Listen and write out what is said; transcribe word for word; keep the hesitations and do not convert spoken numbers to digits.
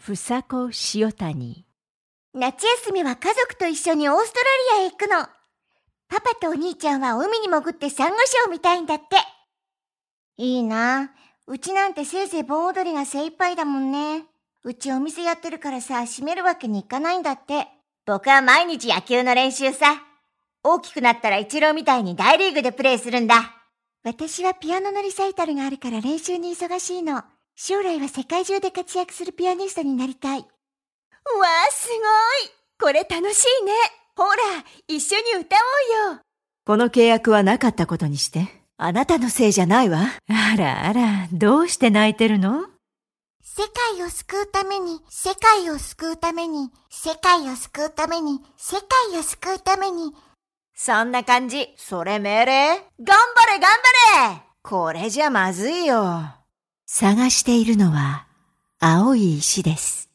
ふさこ塩谷。 夏休みは家族と一緒にオーストラリアへ行くの。パパとお兄ちゃんは海に潜ってサンゴ礁を見たいんだって。いいな。うちなんてせいぜい盆踊りが精一杯だもんね。うちお店やってるからさ、閉めるわけにいかないんだって。僕は毎日野球の練習さ。大きくなったらイチローみたいに大リーグでプレーするんだ。私はピアノのリサイタルがあるから練習に忙しいの。将来は世界中で活躍するピアニストになりたい。わあ、すごい。これ楽しいね。ほら、一緒に歌おうよ。 この契約はなかったことにして。あなたのせいじゃないわ。あらあら、どうして泣いてるの？ 世界を救うために、世界を救うために、世界を救うために、世界を救うために。 そんな感じ。それ命令？頑張れ頑張れ！これじゃまずいよ。 探しているのは青い石です。